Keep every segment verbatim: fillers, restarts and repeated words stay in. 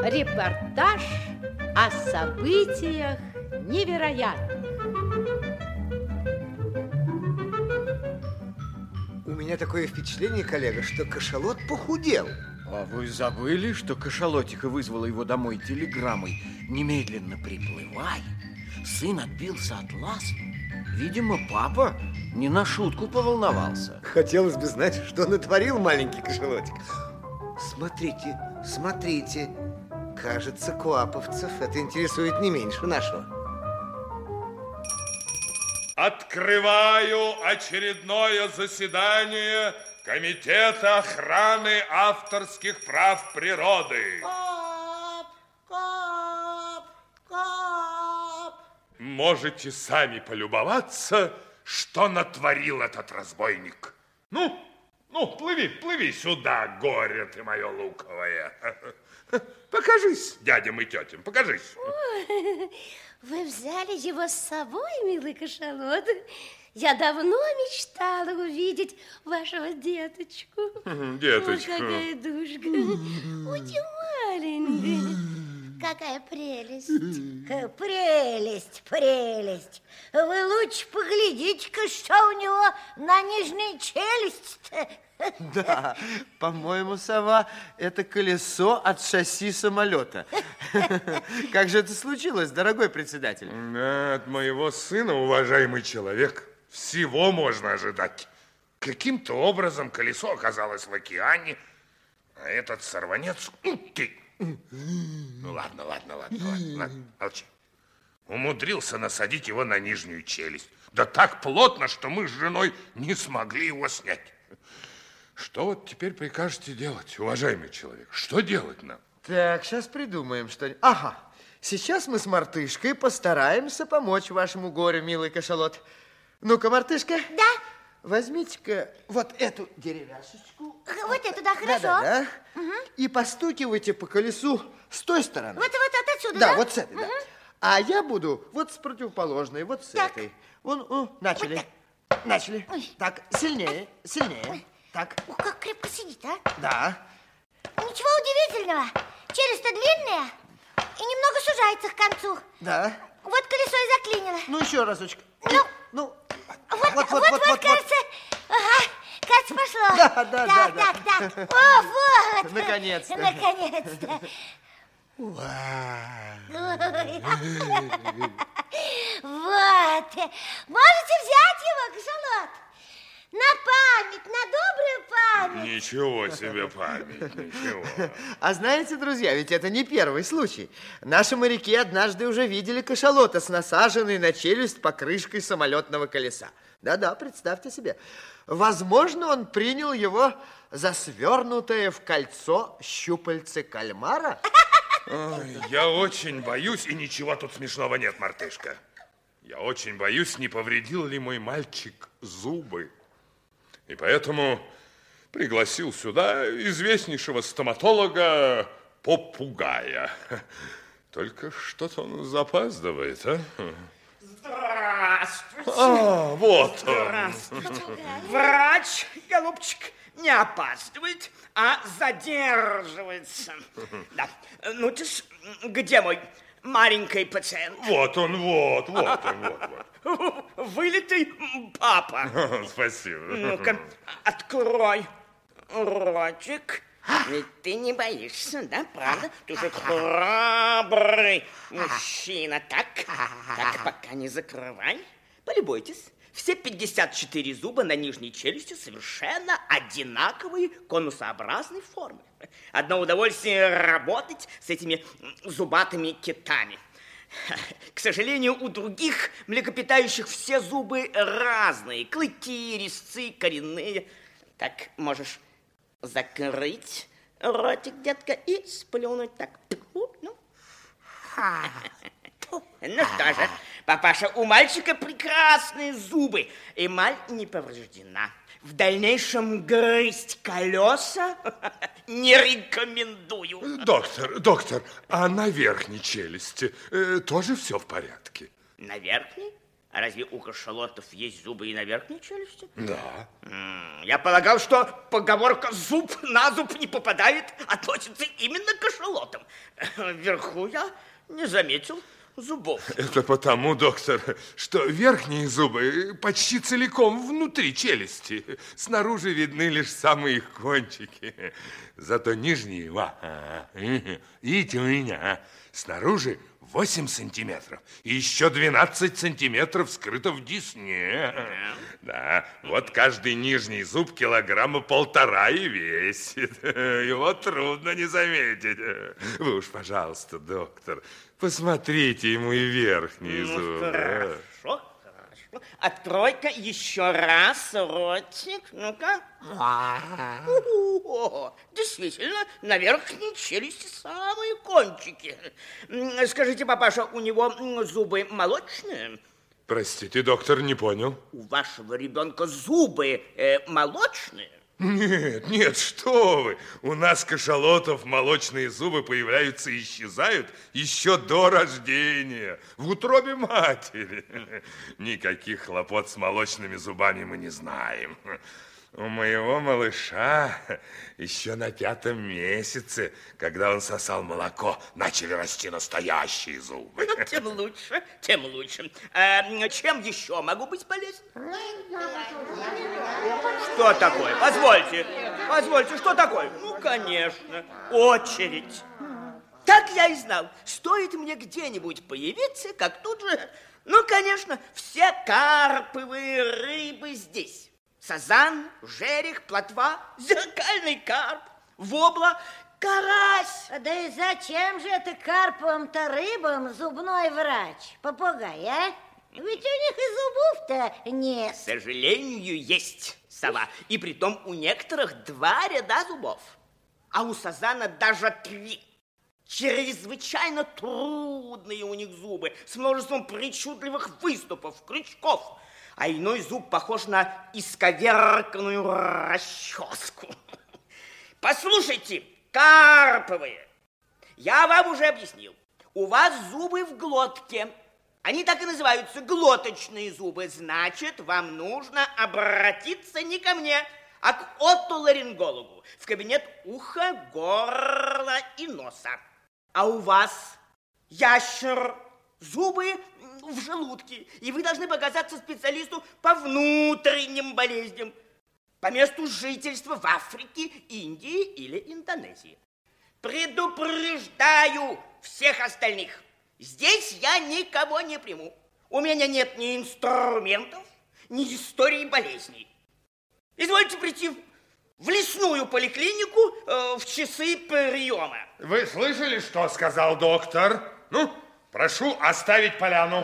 Репортаж о событиях невероятных. У меня такое впечатление, коллега, что кашалот похудел. А вы забыли, что кашалотиха вызвала его домой телеграммой? Немедленно приплывай. Сын отбился от ласк. Видимо, папа не на шутку поволновался. Хотелось бы знать, что натворил маленький кашалотик. Смотрите, смотрите. Кажется, куаповцев это интересует не меньше нашего. Открываю очередное заседание Комитета охраны авторских прав природы. Кап, кап, кап. Можете сами полюбоваться, что натворил этот разбойник. Ну, ну, плыви, плыви сюда, горе ты мое луковое. Покажись дядям и тетям, покажись. Ой, вы взяли его с собой, милый кашалот? Я давно мечтала увидеть вашего деточку. Деточку. Ой, какая душка. Очень маленькая. Какая прелесть. Прелесть, прелесть. Вы лучше поглядите-ка, что у него на нижней челюсти-то. Да, по-моему, сова, это колесо от шасси самолета. Как же это случилось, дорогой председатель? От моего сына, уважаемый человек, всего можно ожидать. Каким-то образом колесо оказалось в океане, а этот сорванец... Ты... Ну ладно, ладно, ладно, ладно, ладно, молчи. Умудрился насадить его на нижнюю челюсть. Да так плотно, что мы с женой не смогли его снять. Что вот теперь прикажете делать, уважаемый человек? Что делать нам? Так, сейчас придумаем что-нибудь. Ага, сейчас мы с мартышкой постараемся помочь вашему горю, милый кашалот. Ну-ка, мартышка. Да. Возьмите-ка вот эту деревяшечку. Вот эту, да, хорошо. Да, да, да. Угу. И постукивайте по колесу с той стороны. Вот, вот от отсюда, да? да? Да, вот с этой, угу. да. А я буду вот с противоположной, вот с так. этой. Вон, о, начали. Вот начали. Ой. Так, сильнее, сильнее. Ой. Так. Ух, как крепко сидит, а? Да. Ничего удивительного. Челюсть-то длинная и немного сужается к концу. Да. Вот колесо и заклинило. Ну, еще разочек. Ну, ну. Вот, вот, вот, вот, вот, кажется, ага, кажется, пошло. Да, да, так, да. Так, так, так. О, вот. Наконец-то. Наконец-то. Вот. Можете взять его, кашалот. На память, на добрую память. Ничего себе память, ничего. А знаете, друзья, ведь это не первый случай. Наши моряки однажды уже видели кашалота с насаженной на челюсть покрышкой самолетного колеса. Да-да, представьте себе. Возможно, он принял его за свернутое в кольцо щупальце кальмара. Ой, я очень боюсь, и ничего тут смешного нет, мартышка. Я очень боюсь, не повредил ли мой мальчик зубы. И поэтому пригласил сюда известнейшего стоматолога Попугая. Только что-то он запаздывает, а? Здравствуйте. А, вот он. Здравствуйте. Врач, голубчик, не опаздывает, а задерживается. Да. Ну-то ж, где мой маленький пациент? Вот он, вот, вот он, вот, вот. Вылитый папа. Спасибо. Ну-ка, открой ротик. Ведь ты не боишься, да, правда? Ты же храбрый мужчина. Так, так, пока не закрывай. Полюбуйтесь. Все пятьдесят четыре зуба на нижней челюсти совершенно одинаковые конусообразной формы. Одно удовольствие работать с этими зубатыми китами. К сожалению, у других млекопитающих все зубы разные. Клыки, резцы, коренные. Так, можешь закрыть ротик, детка, и сплюнуть так. Ну, ну что же, папаша, у мальчика прекрасные зубы. Эмаль не повреждена. В дальнейшем грызть колеса не рекомендую. Доктор, доктор, а на верхней челюсти э, тоже все в порядке? На верхней? А разве у кашалотов есть зубы и на верхней челюсти? Да. Я полагал, что поговорка «зуб на зуб не попадает» относится именно к кашалотам. Вверху я не заметил зубов. Это потому, доктор, что верхние зубы почти целиком внутри челюсти. Снаружи видны лишь самые их кончики. Зато нижние, видите у меня, снаружи восемь сантиметров. И еще двенадцать сантиметров скрыто в десне. Да, вот каждый нижний зуб килограмма полтора и весит. Его трудно не заметить. Вы уж, пожалуйста, доктор, посмотрите ему и верхние ну, зубы. Хорошо, хорошо. Открой-ка еще раз ротик. Ну-ка. О, действительно, на верхней челюсти самые кончики. Скажите, папаша, у него зубы молочные? Простите, доктор, не понял. У вашего ребенка зубы э, молочные? Нет, нет, что вы. У нас, кашалотов, молочные зубы появляются и исчезают еще до рождения, в утробе матери. Никаких хлопот с молочными зубами мы не знаем. У моего малыша еще на пятом месяце, когда он сосал молоко, начали расти настоящие зубы. Ну, тем лучше, тем лучше. А чем еще могу быть полезен? Что такое? Позвольте, позвольте, что такое? Ну, конечно, очередь. Так я и знал. Стоит мне где-нибудь появиться, как тут же, ну, конечно, все карповые рыбы здесь. Сазан, жерех, плотва, зеркальный карп, вобла, карась. Да и зачем же это карповым-то рыбам зубной врач, попугай, а? Ведь у них и зубов-то нет. К сожалению, есть, сова. И притом у некоторых два ряда зубов, а у сазана даже три. Чрезвычайно трудные у них зубы, с множеством причудливых выступов, крючков. А иной зуб похож на исковерканную расческу. Послушайте, карповые, я вам уже объяснил. У вас зубы в глотке. Они так и называются, глоточные зубы. Значит, вам нужно обратиться не ко мне, а к отоларингологу в кабинет уха, горла и носа. А у вас, ящер, зубы в желудке, и вы должны показаться специалисту по внутренним болезням, по месту жительства в Африке, Индии или Индонезии. Предупреждаю всех остальных, здесь я никого не приму. У меня нет ни инструментов, ни истории болезней. Извольте прийти в лесную поликлинику э, в часы приема. Вы слышали, что сказал доктор? Ну, прошу оставить поляну.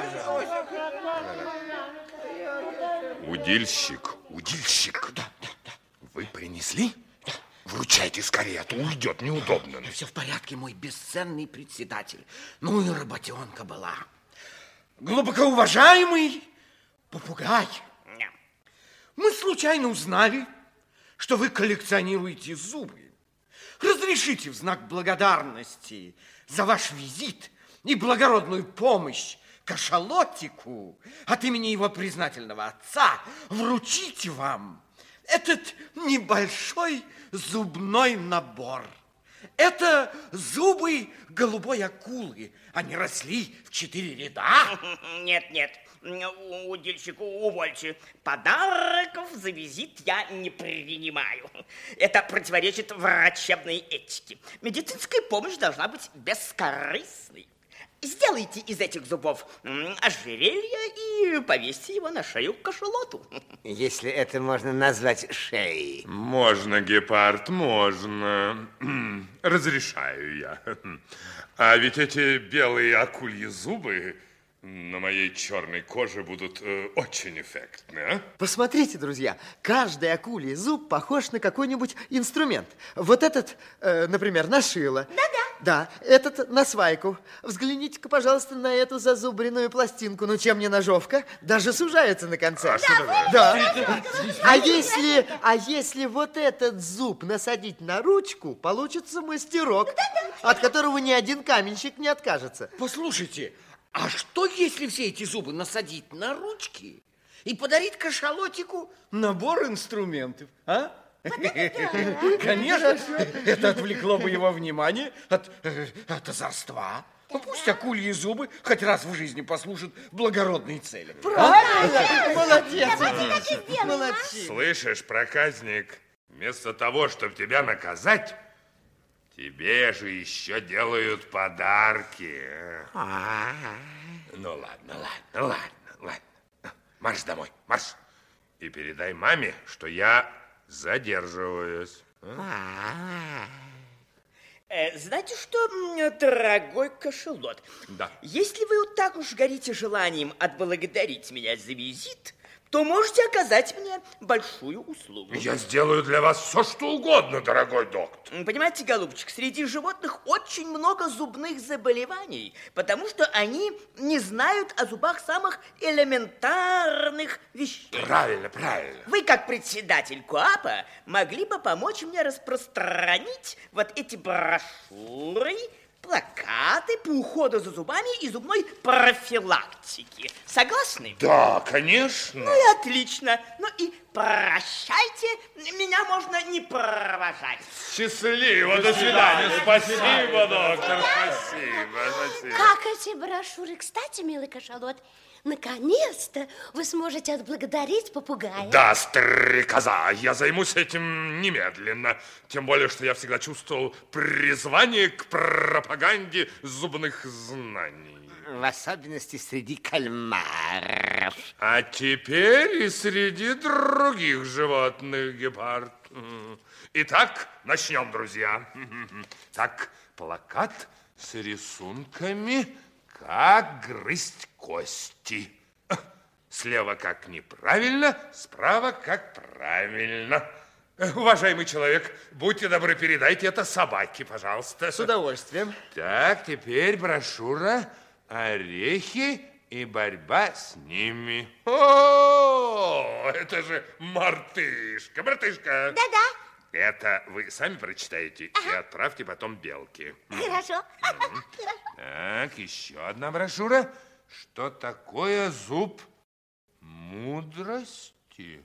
Удильщик, удильщик. Да, да, да. Вы принесли? Да. Вручайте скорее, а то уйдет неудобно. Все в порядке, мой бесценный председатель. Ну и работенка была. Глубокоуважаемый попугай, мы случайно узнали, что вы коллекционируете зубы. Разрешите в знак благодарности за ваш визит и благородную помощь кашалотику от имени его признательного отца вручить вам этот небольшой зубной набор. Это зубы голубой акулы. Они росли в четыре ряда. Нет, нет, удильщику увольте. Подарков за визит я не принимаю. Это противоречит врачебной этике. Медицинская помощь должна быть бескорыстной. Сделайте из этих зубов ожерелье и повесьте его на шею к кашалоту. Если это можно назвать шеей. Можно, гепард, можно. Разрешаю я. А ведь эти белые акульи зубы на моей черной коже будут э, очень эффектны, а? Посмотрите, друзья, каждый акулий зуб похож на какой-нибудь инструмент. Вот этот, э, например, на шило. Да-да. Да, этот на свайку. Взгляните-ка, пожалуйста, на эту зазубренную пластинку. Ну, чем не ножовка? Даже сужается на конце. А что такое? Да. А если, а если вот этот зуб насадить на ручку, получится мастерок, от которого ни один каменщик не откажется. Послушайте, А что, если все эти зубы насадить на ручки и подарить кашалотику набор инструментов, а? Конечно, это отвлекло бы его внимание от, от озорства. Ну, пусть акульи зубы хоть раз в жизни послужат благородной цели. Правильно! Молодец, Эдичка, молодец. Слышишь, проказник, вместо того, чтобы тебя наказать, тебе же еще делают подарки. Ну, ладно, ладно, ладно, ладно. Марш домой, марш. И передай маме, что я задерживаюсь. Э, знаете что, дорогой кашалот? Да. Если вы вот так уж горите желанием отблагодарить меня за визит, то можете оказать мне большую услугу. Я сделаю для вас все, что угодно, дорогой доктор. Понимаете, голубчик, среди животных очень много зубных заболеваний, потому что они не знают о зубах самых элементарных вещей. Правильно, правильно. Вы, как председатель КоАПа, могли бы помочь мне распространить вот эти брошюры, плакаты по уходу за зубами и зубной профилактики. Согласны? Да, конечно. Ну и отлично. Ну и прощайте, меня можно не провожать. Счастливо, до свидания. Спасибо, доктор, спасибо, спасибо. Как эти брошюры, кстати, милый кашалот, наконец-то вы сможете отблагодарить попугая. Да, стрекоза, я займусь этим немедленно. Тем более, что я всегда чувствовал призвание к пропаганде зубных знаний. В особенности среди кальмаров. А теперь и среди других животных, гепард. Итак, начнем, друзья. Так, плакат с рисунками, как грызть кости. Слева как неправильно, справа как правильно. Уважаемый человек, будьте добры, передайте это собаке, пожалуйста. С удовольствием. Так, теперь брошюра «Орехи и борьба с ними». О, это же мартышка, мартышка. Да-да. Это вы сами прочитаете ага. и отправьте потом Белке. Хорошо. Так, еще одна брошюра. Что такое зуб мудрости?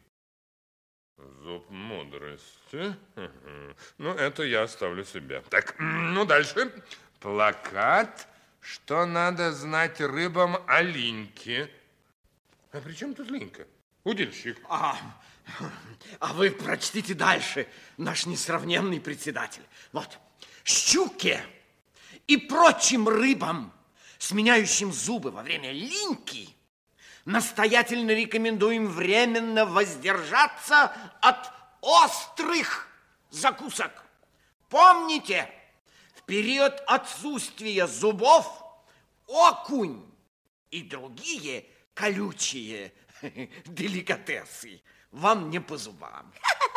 Зуб мудрости? Ну, это я оставлю себе. Так, ну, дальше. Плакат, что надо знать рыбам о линьке. А при чем тут линька? Удильщик. А, а вы прочтите дальше, наш несравненный председатель. Вот. Щуке и прочим рыбам, сменяющим зубы во время линьки, настоятельно рекомендуем временно воздержаться от острых закусок. Помните, в период отсутствия зубов окунь и другие колючие деликатесы вам не по зубам.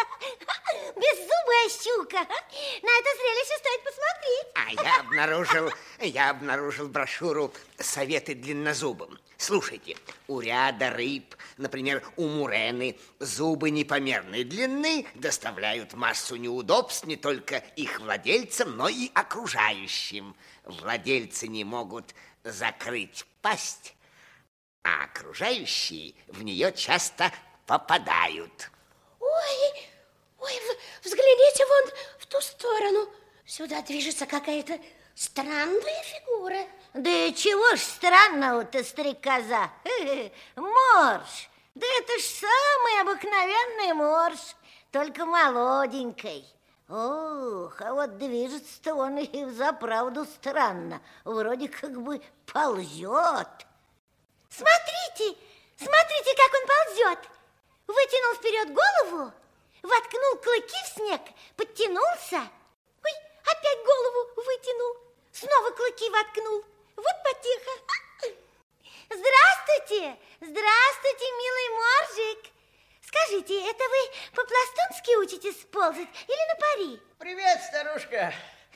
Беззубая щука. На это зрелище стоит посмотреть. А я обнаружил, я обнаружил брошюру «Советы длиннозубым». Слушайте, у ряда рыб, например, у мурены, зубы непомерной длины доставляют массу неудобств не только их владельцам, но и окружающим. Владельцы не могут закрыть пасть, а окружающие в нее часто попадают. Ой, ой, взгляните вон в ту сторону. Сюда движется какая-то странная фигура. Да и чего ж странного-то, стрекоза? Морж. Да это ж самый обыкновенный морж, только молоденький. Ох, а вот движется-то он и взаправду странно. Вроде как бы ползет. Смотрите, смотрите, как он ползет. Вытянул вперед голову, воткнул клыки в снег, подтянулся. Ой, опять голову вытянул, снова клыки воткнул. Вот потеха. Здравствуйте, здравствуйте, милый моржик. Скажите, это вы по-пластунски учитесь ползать или на пари? Привет, старушка.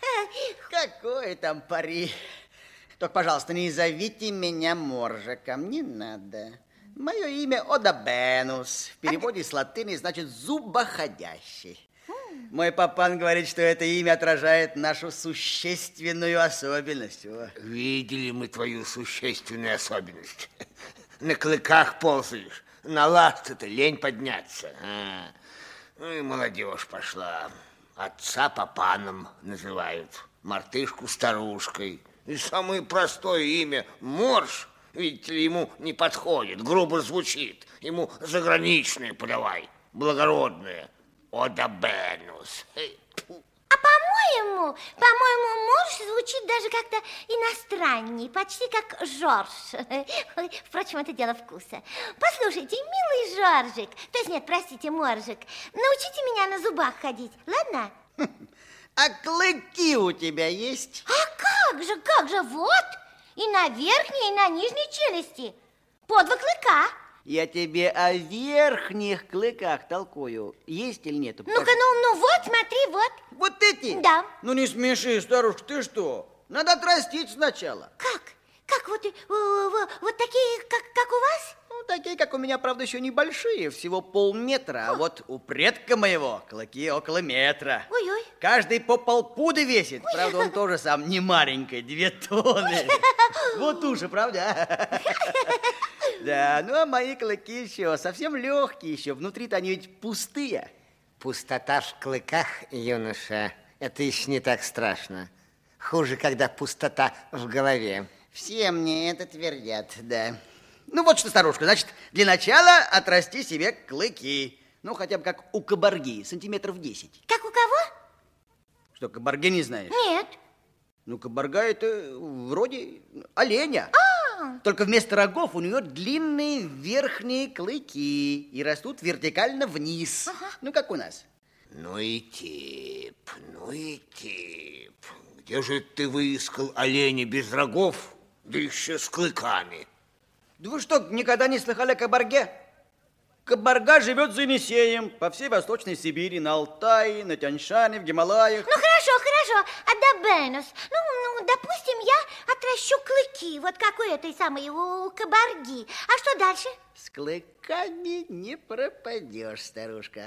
Какое там пари? Только, пожалуйста, не зовите меня моржиком, не надо. Мое имя Одобенус. В переводе с латыни значит зубоходящий. Мой папан говорит, что это имя отражает нашу существенную особенность. О. Видели мы твою существенную особенность. На клыках ползаешь, на ласты-то лень подняться. А. Ну и молодежь пошла. Отца папаном называют, мартышку старушкой. И самое простое имя Морж, видите ли, ему не подходит, грубо звучит. Ему заграничное подавай, благородное. Одабенус. А по-моему, по-моему, Морж звучит даже как-то иностранней, почти как Жорж. Впрочем, это дело вкуса. Послушайте, милый Жоржик, то есть нет, простите, Моржик, научите меня на зубах ходить, ладно? А клыки у тебя есть? А как же, как же, вот, и на верхней, и на нижней челюсти, по два клыка. Я тебе о верхних клыках толкую. Есть или нет? Ну-ка, ну, ну вот, смотри, вот. Вот эти? Да. Ну не смеши, старушка, ты что? Надо отрастить сначала. Как? Как вот, э, вот такие, как, как у вас? Ну, такие, как у меня, правда, еще небольшие, всего полметра. А вот у предка моего клыки около метра. Ой-ой. Каждый по полпуда весит. Правда, он тоже сам не маленький, две тонны. Вот уши, правда? Да, ну а мои клыки еще совсем легкие еще. Внутри-то они ведь пустые. Пустота в клыках, юноша, это еще не так страшно. Хуже, когда пустота в голове. Все мне это твердят, да. Ну вот что, старушка, значит, для начала отрасти себе клыки. Ну, хотя бы как у кабарги, сантиметров десять. Как у кого? Что, кабарги не знаешь? Нет. Ну, кабарга это вроде оленя. А. Только вместо рогов у нее длинные верхние клыки и растут вертикально вниз. Ага. Ну, как у нас. Ну и тип, ну и тип. Где же ты выискал оленя без рогов, да еще с клыками? Да вы что, никогда не слыхали о кабарге? Кабарга живет за Енисеем по всей Восточной Сибири, на Алтае, на Тянь-Шане, в Гималаях. Ну, хорошо, хорошо. Адабенус. Ну, ну, допустим, я отращу клыки, вот как у этой самой, у кабарги. А что дальше? С клыками не пропадешь, старушка.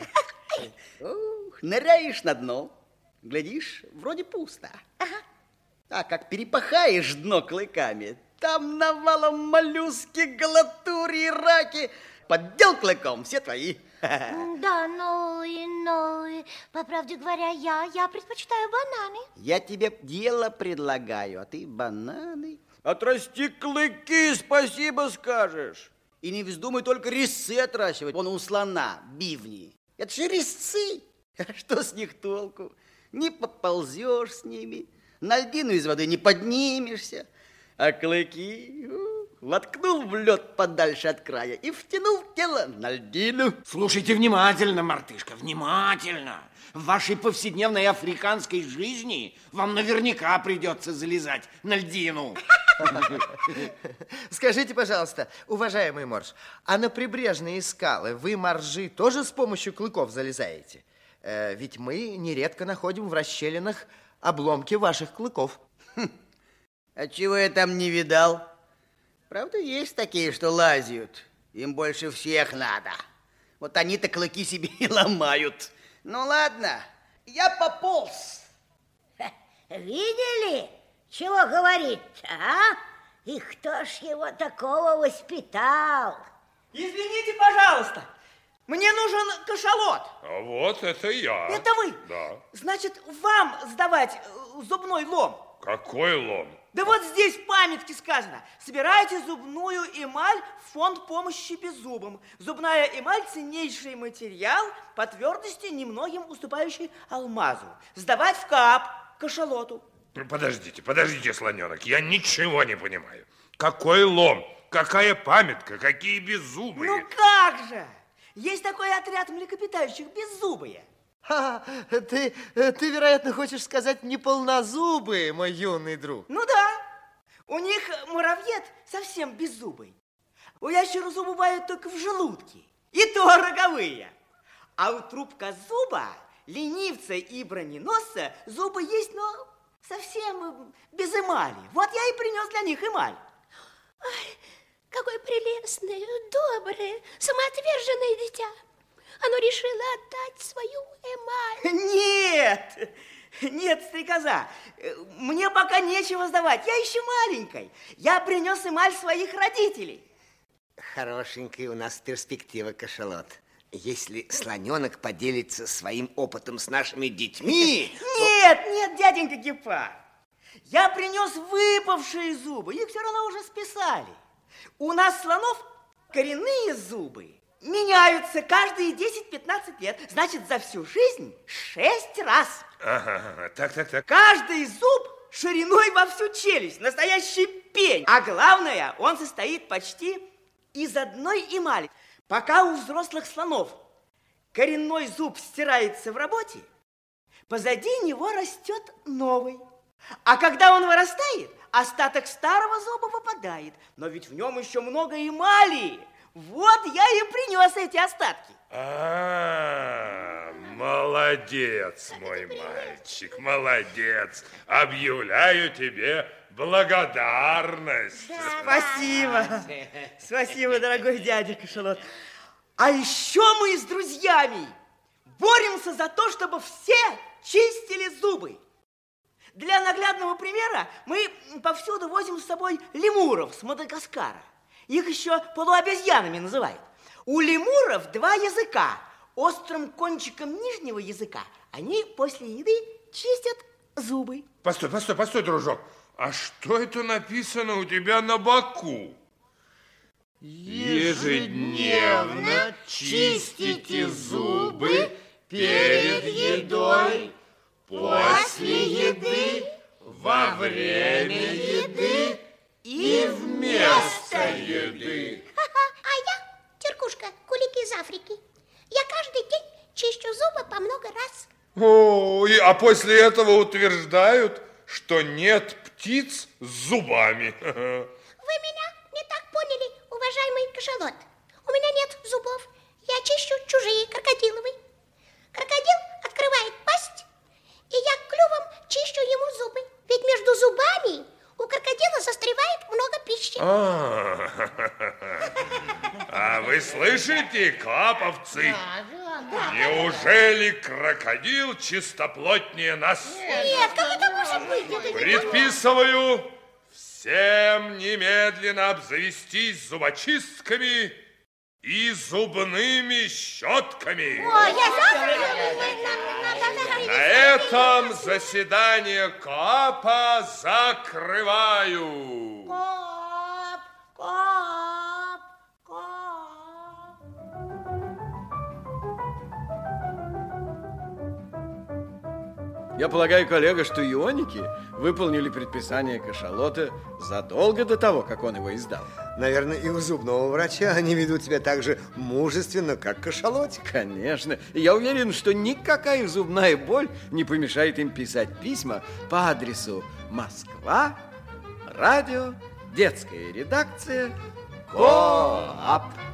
Ух, ныряешь на дно, глядишь, вроде пусто. Ага. А как перепахаешь дно клыками, там навалом моллюски, галатури и раки. Поддел клыком, все твои. Да, ну, и, ну, и, по правде говоря, я, я предпочитаю бананы. Я тебе дело предлагаю, а ты бананы. Отрасти клыки, спасибо скажешь. И не вздумай только резцы отращивать. Вон у слона бивни. Это же резцы. Что с них толку? Не поползешь с ними, на льдину из воды не поднимешься. А клыки воткнул в лед подальше от края и втянул тело на льдину. Слушайте внимательно, мартышка, внимательно. В вашей повседневной африканской жизни вам наверняка придется залезать на льдину. Скажите, пожалуйста, уважаемый Морж, а на прибрежные скалы вы, моржи, тоже с помощью клыков залезаете? Э, ведь мы нередко находим в расщелинах обломки ваших клыков. Хм. А чего я там не видал? Правда, есть такие, что лазят. Им больше всех надо. Вот они-то клыки себе и ломают. Ну ладно, я пополз. Видели, чего говорит-то, а? И кто ж его такого воспитал? Извините, пожалуйста, мне нужен кашалот. А вот это я. Это вы? Да. Значит, вам сдавать зубной лом. Какой лом? Да вот здесь в памятке сказано. Собирайте зубную эмаль в фонд помощи беззубым. Зубная эмаль – ценнейший материал, по твердости немногим уступающий алмазу. Сдавать в КАП кашалоту. Подождите, подождите, слоненок, я ничего не понимаю. Какой лом? Какая памятка? Какие беззубые? Ну как же? Есть такой отряд млекопитающих беззубые. Ха, ты, ты, вероятно, хочешь сказать неполнозубые, мой юный друг. Ну да. У них муравьед совсем беззубый. У ящера зубы бывают только в желудке. И то роговые. А у трубкозуба, ленивца и броненосца зубы есть, но совсем без эмали. Вот я и принес для них эмаль. Ой, какое прелестное, доброе, самоотверженное дитя. Оно оно решило отдать свою эмаль. Нет, нет, стрекоза, мне пока нечего сдавать, я еще маленькой. Я принес эмаль своих родителей. Хорошенькая у нас перспектива, кашалот. Если слоненок поделится своим опытом с нашими детьми... Нет, то... нет, дяденька Гепард. Я принес выпавшие зубы, их все равно уже списали. У нас слонов коренные зубы меняются каждые десять-пятнадцать лет. Значит, за всю жизнь шесть раз. Ага, так, так, так. Каждый зуб шириной во всю челюсть, настоящий пень. А главное, он состоит почти из одной эмали. Пока у взрослых слонов коренной зуб стирается в работе, позади него растет новый. А когда он вырастает, остаток старого зуба выпадает. Но ведь в нем еще много эмали. Вот я и принес эти остатки. А, молодец, мой мальчик, молодец. Объявляю тебе благодарность. Да, спасибо. Спасибо, дорогой дядя Кашалот. А еще мы с друзьями боремся за то, чтобы все чистили зубы. Для наглядного примера мы повсюду возим с собой лемуров с Мадагаскара. Их еще полуобезьянами называют. У лемуров два языка. Острым кончиком нижнего языка они после еды чистят зубы. Постой, постой, постой, дружок. А что это написано у тебя на боку? Ежедневно чистите зубы перед едой, после еды, во время еды и вместо еды. А я, Теркушка, кулик из Африки. Я каждый день чищу зубы по много раз. О, и, а после этого утверждают, что нет птиц с зубами. Вы меня не так поняли, уважаемый кашалот. У меня нет зубов. Я чищу чужие, крокодиловые. Крокодил открывает пасть, и я клювом чищу ему зубы. Ведь между зубами у крокодила застревает много пищи. А, а вы слышите, клаповцы? Неужели крокодил чистоплотнее нас? Нет, как это может быть? Предписываю всем немедленно обзавестись зубочистками и зубными щетками. О, я На этом заседание КОАПа закрываю. Коп, коп, коп. Я полагаю, коллега, что ионики выполнили предписание кашалота задолго до того, как он его издал. Наверное, и у зубного врача они ведут себя так же мужественно, как кашалотик. Конечно. И я уверен, что никакая зубная боль не помешает им писать письма по адресу Москва, радио, детская редакция, КОАП.